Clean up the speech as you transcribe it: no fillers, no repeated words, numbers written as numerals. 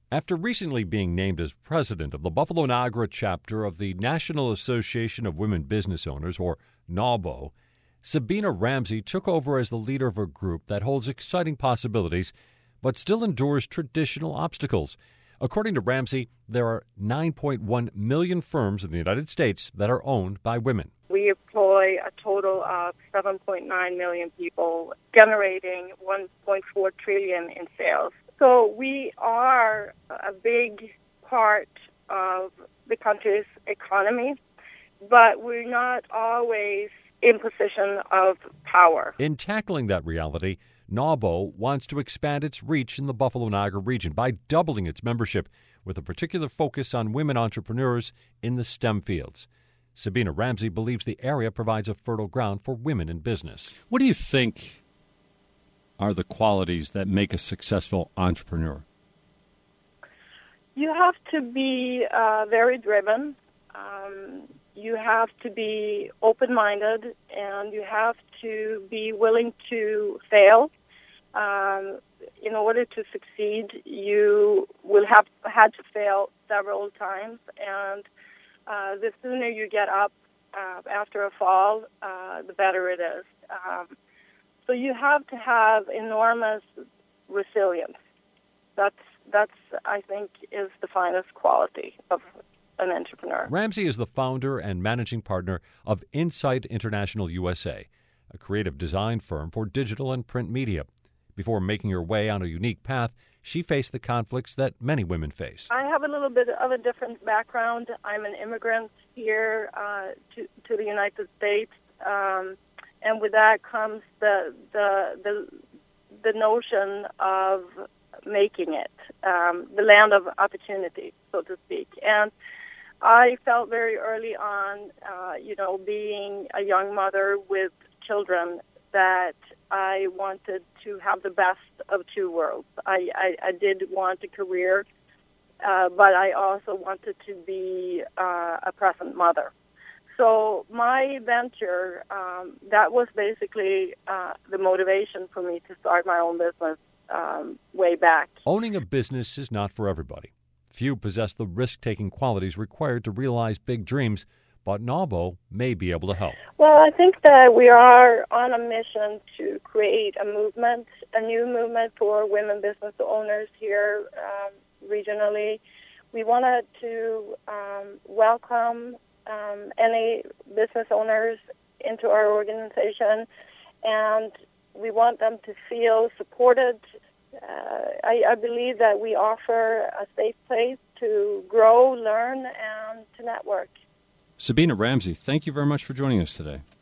After recently being named as president of the Buffalo Niagara chapter of the National Association of Women Business Owners, or NAWBO, Sabina Ramsey took over as the leader of a group that holds exciting possibilities but still endures traditional obstacles. According to Ramsey, there are 9.1 million firms in the United States that are owned by women. We employ a total of 7.9 million people, generating 1.4 trillion in sales. So we are a big part of the country's economy, but we're not always in position of power. In tackling that reality, NAWBO wants to expand its reach in the Buffalo Niagara region by doubling its membership with a particular focus on women entrepreneurs in the STEM fields. Sabina Ramsey believes the area provides a fertile ground for women in business. What do you think are the qualities that make a successful entrepreneur? You have to be very driven. You have to be open-minded, and you have to be willing to fail. In order to succeed, you will have had to fail several times, and the sooner you get up after a fall, the better it is. So you have to have enormous resilience. That's I think, is the finest quality of an entrepreneur. Ramsey is the founder and managing partner of Insight International USA, a creative design firm for digital and print media. Before making her way on a unique path, she faced the conflicts that many women face. I have a little bit of a different background. I'm an immigrant here to the United States, and with that comes the notion of making it, the land of opportunity, so to speak. And I felt very early on, being a young mother with children, that I wanted to have the best of two worlds. I did want a career, but I also wanted to be a present mother. So my venture, that was basically the motivation for me to start my own business way back. Owning a business is not for everybody. Few possess the risk-taking qualities required to realize big dreams, but NAWBO may be able to help. Well, I think that we are on a mission to create a movement, a new movement for women business owners here regionally. We wanted to welcome any business owners into our organization, and we want them to feel supported. I believe that we offer a safe place to grow, learn, and to network. Sabina Ramsey, thank you very much for joining us today.